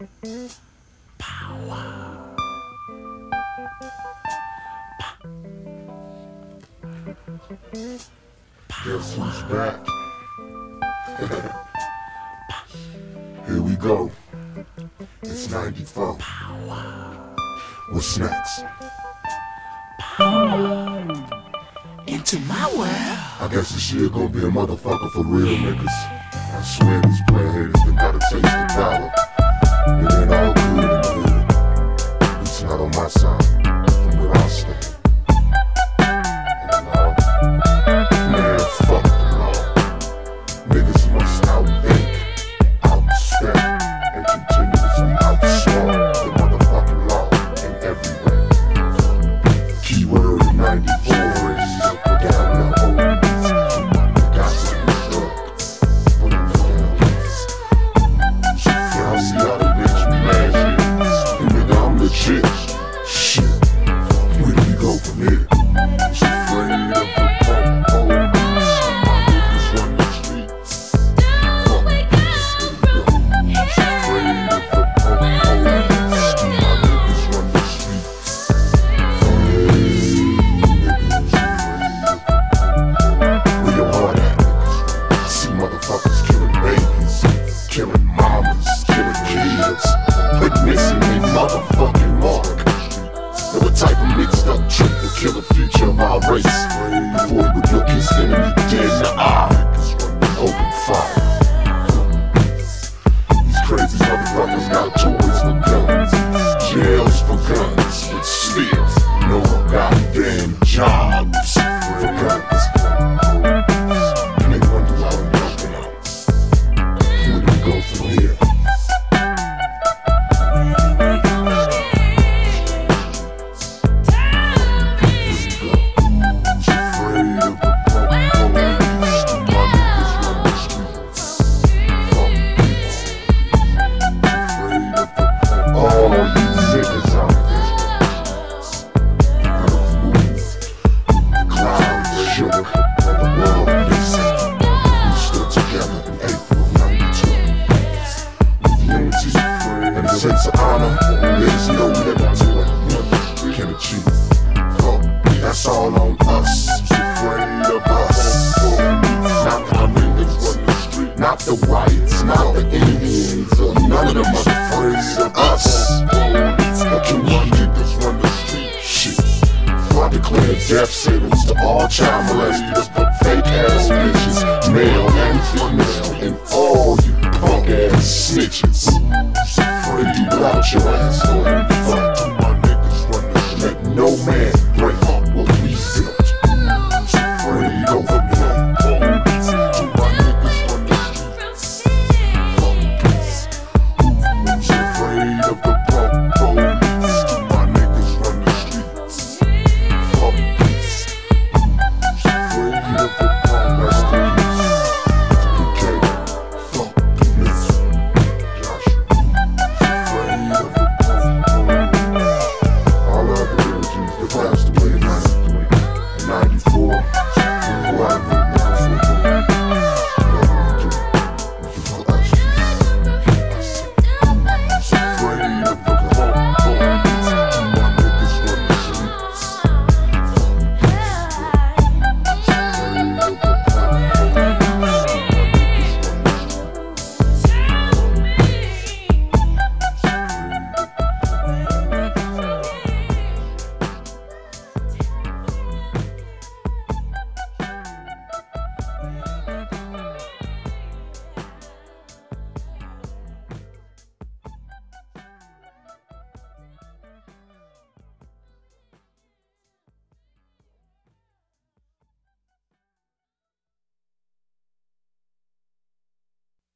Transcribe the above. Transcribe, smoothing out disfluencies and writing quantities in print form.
Guess who's back? Here we go. It's 94. What's next? Into my world. I guess this year gonna be a motherfucker for real niggas. I swear these player haters done got a taste of power. It ain't all good in the hood. At least not on my side, from where I stand. And the law, man, fuck the law. Niggas must outthink, outstep, and continuously outsmart the motherfucking law in every way. Keyword in 94 is down the hole. Got some drugs, put them down. Now see how they bitch me mad shit. And nigga, I'm legit. Shit, where do we go from here? She afraid of the po-po. My niggas run the streets. Fuck this, here we go. She afraid of the po-po. My niggas run the streets. Where your heart at? I see motherfuckers killing babies, killing mamas, killing kids, but missing a motherfucking mark. And what type of mixed up trick will kill the future of our race? Before he would look his enemy dead in the eye and open fire. These crazy motherfuckers got toys for guns, jails for guns, but still no goddamn jobs for guns. And they wonder why I'm helping out. Where do we go from here? Sense of honor, there's no limit to what one can achieve. Fuck, that's all on us. Afraid of us. Not the niggas run the street, not the whites, not the Indians, or none of them are afraid of us. But can one niggas run the street? Shit. Before I declare death sentence to all child molesters, but fake ass bitches, male and female, and all you punk ass snitches. Afraid you out your ass, fuck to my niggas run the street. Let no man